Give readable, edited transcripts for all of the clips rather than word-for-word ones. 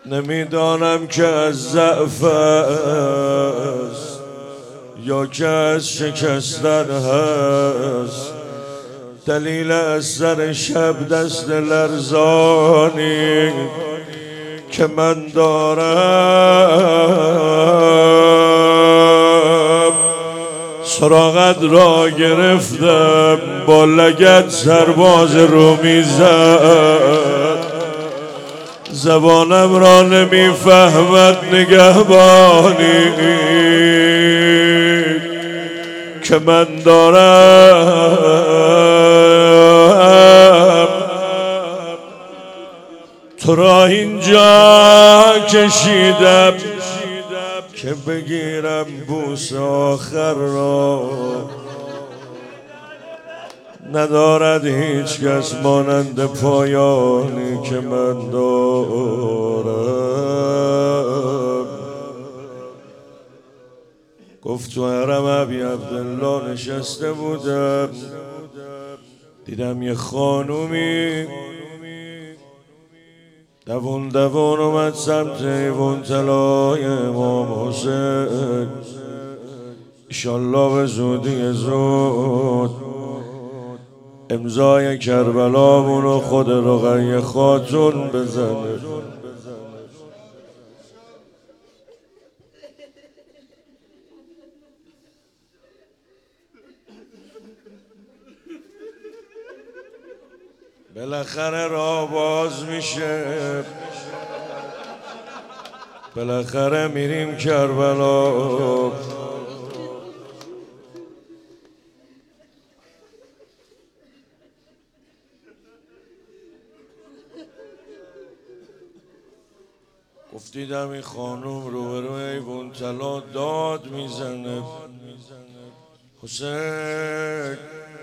نمیدانم که از ضعف است یا که از شکستن هست. دلیل از سر شب دست لرزانی که من دارم، سراغت را گرفتم با لگد سرباز رومی زد. زبانم را نمیفهمد نگهبانی که من دارم. تو را اینجا کشیدم که بگیرم بوس آخر را. ندارد هیچ کس مانند پایانی که من دارم. گفت تو حرم ابی عبدالله نشسته بودم، دیدم یه خانومی دوون دوون اومد سمت ایوان طلای امام حسین. ایشالله به زودی زود امضای کربلامونو خود رقیه خاتون بزنه. بالاخره راه باز میشه، بالاخره میریم کربلا. گفتیدم این خانوم روبروی ایوان طلا داد میزنه، حسین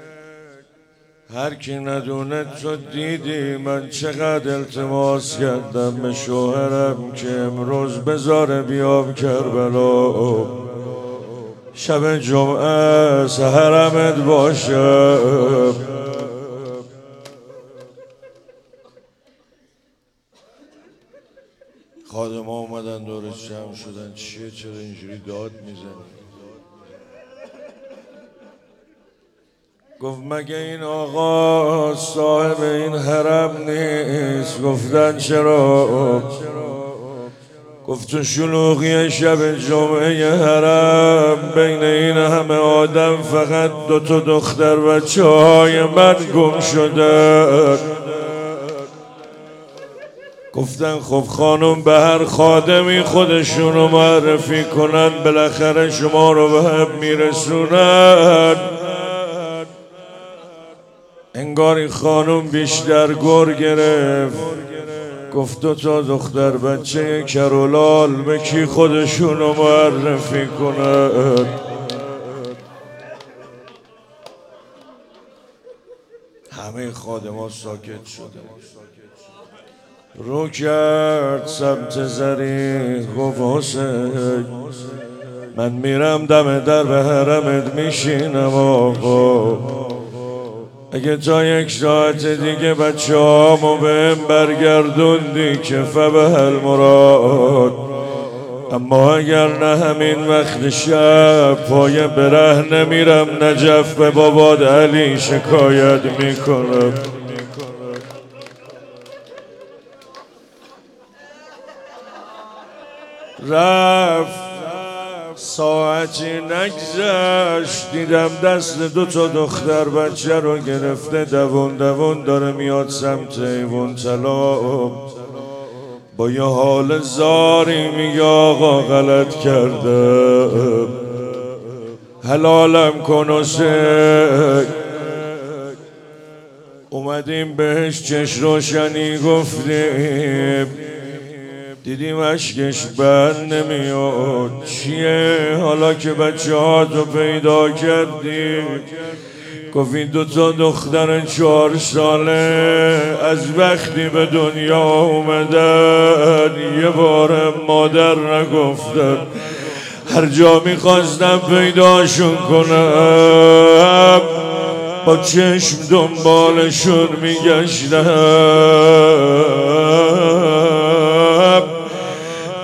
هر کی ندونه تو دیدی من چقدر التماس کردم به شوهرم که امروز بذاره بیام کربلا. شب جمعه سحرمت باشم. خادم ها اومدن دورش جمع شدن. چیه چرا اینجوری داد میزنی؟ گفت مگه این آقا صاحب این حرم نیست؟ گفتن چرا؟ گفت تو شلوغی شب جمعه حرم بین این همه آدم فقط 2 دختر بچه های من گم شده. گفتن خب خانم به هر خادمی خودشونو معرفی کنن، بالاخره شما رو به هم میرسونن. انگار این خانم بیشتر گر گرفت. گفت 2 دختر بچه کرولال به کی خودشونو معرفی کنن؟ همه خادم ها ساکت شده. رو کرد سمت زری گفت حسین من میرم دم در به حرمت میشینم. آقا اگه تا 1 ساعت دیگه بچه هامو بهم برگردوندی که فبه المراد، اما اگر نه همین وقت شب پای برهنه میرم نجف به باباد علی شکایت میکنم. رفت ساعتی نگذشت دیدم دست 2 دختر بچه رو گرفته دوون دوون داره میاد سمت ایوان طلا. با یه حال زاری میگه آقا غلط کردم، حلالم کن حسین. اومدیم بهش چش روشنی گفتیم، دیدیم اشکش بند نمیاد. چیه حالا که بچه ها تو پیدا کردی؟ گفت این 2 دختر 4 ساله از وقتی به دنیا اومدن یه بار مادر نگفتن. هر جا میخواستم پیداشون کنم با چشم دنبالشون میگشتم.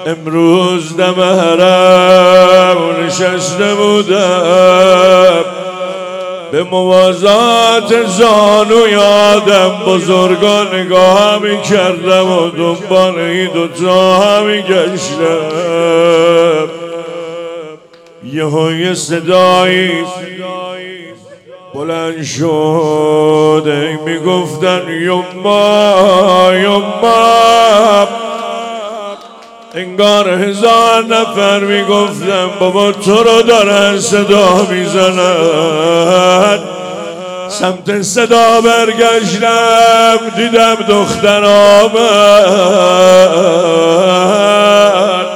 امروز دم حرم نشسته بودم، به موازات زانوی آدم بزرگان نگاه می کردم و دنبال این دوتا می گشتم. یه صدایی بلند شد می گفتن یما یما، انگار 1000 نفر می گفتن بابا تو رو دارن صدا می زنن. سمت صدا برگشتم دیدم دختر آمد.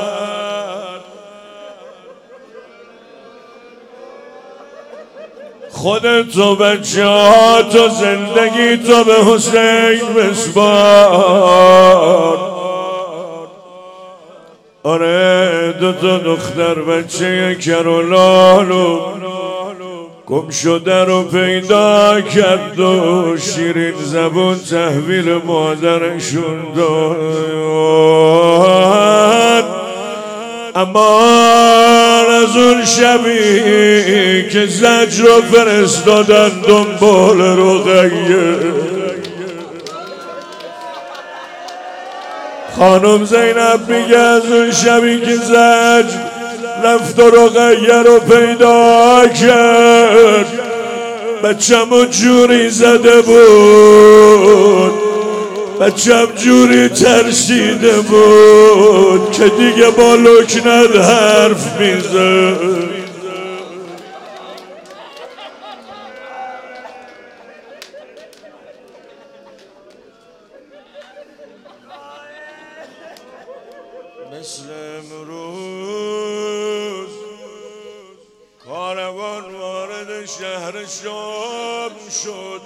خودتو بچه ها تو زندگی تو به حسین بسپار. آره دوتا دختر بچه کرولالو گم شده رو پیدا کرد و شیرین زبون تحویل مادرشون داد. اما از اون شبی که زجر رو فرستادن دنبال رقیه، خانم زینب میگه از اون شبی که زجر رفت و رقیه رو پیدا کرد، بچم جوری زده بود، بچم جوری ترسیده بود که دیگه با لکنت حرف میزد. مثل امروز کاروان وارد شهر شام شد،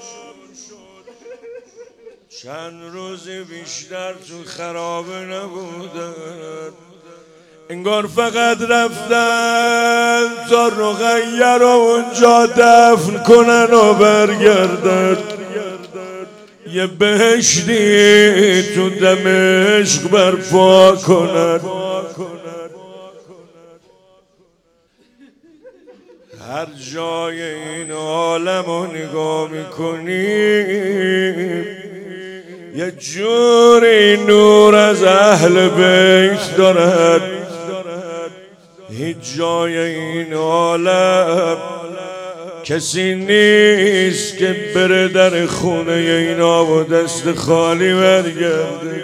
چند روزی بیشتر تو خرابه نبودن، انگار فقط رفتن تا رقیه رو اونجا دفن کنن و برگردن. یه بهشتی تو دمشق برپا کنن. هر جای این عالم رو نگاه میکنیم یه جوری نور از اهل بیت دارد. هیچ جای این عالم کسی نیست که بره در خونه اینا و دست خالی برگرده.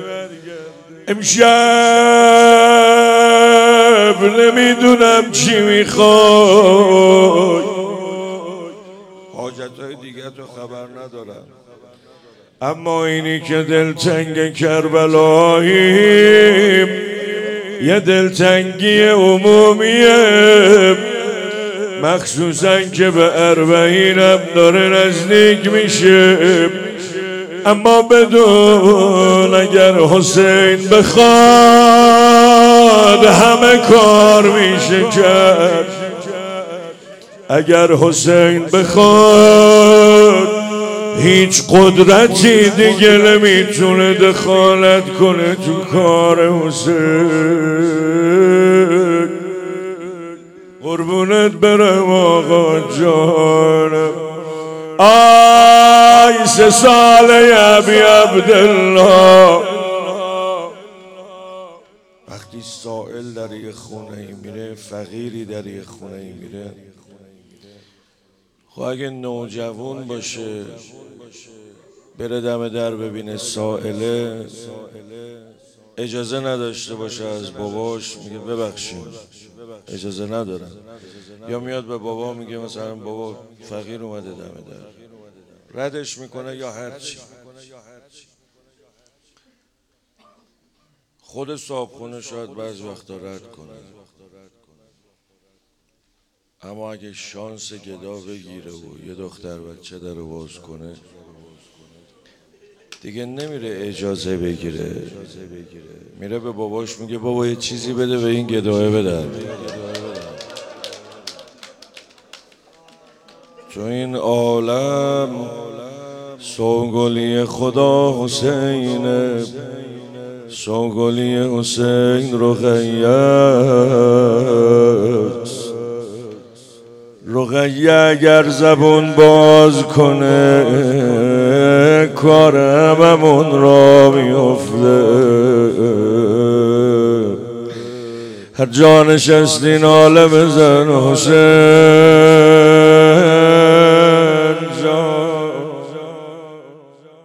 امشب نمیدونم چی میخوای، حاجتهای دیگه تو خبر ندارم، اما اینی که دلتنگ کربلاییم یه دلتنگی عمومیه، مخصوصا که به 40 داره نزدیک میشه. اما بدون اگر حسین بخواد همه کار میشه کرد. اگر حسین بخواد هیچ قدرتی دیگه نمیتونه دخالت کنه تو کار حسین. قربونت برم آقا جانم. آی 3 ساله ابی عبدالله، وقتی سائل در یه خونه ای میره، فقیری در یه خونه ای میره، خب اگه نوجوان باشه بره دم در ببینه سائله، اجازه نداشته باشه از باباش، میگه ببخشید اجازه ندارم، یا میاد به بابا میگه مثلا بابا فقیر اومده دم در، ردش میکنه یا هرچی. خود صاحبخونه شاید بعضی وقتا رد کنه، اما اگه شانس گدا بگیره و یه دختر بچه در رو باز کنه دیگه نمیره اجازه بگیره، میره به باباش میگه بابا یه چیزی بده به این گداه بدن. تو این عالم سوگلی خدا حسینه، شاگلی حسین رقیه اگر زبون باز کنه کار هممون را میفته. هر جا نشستی ناله بزن حسین،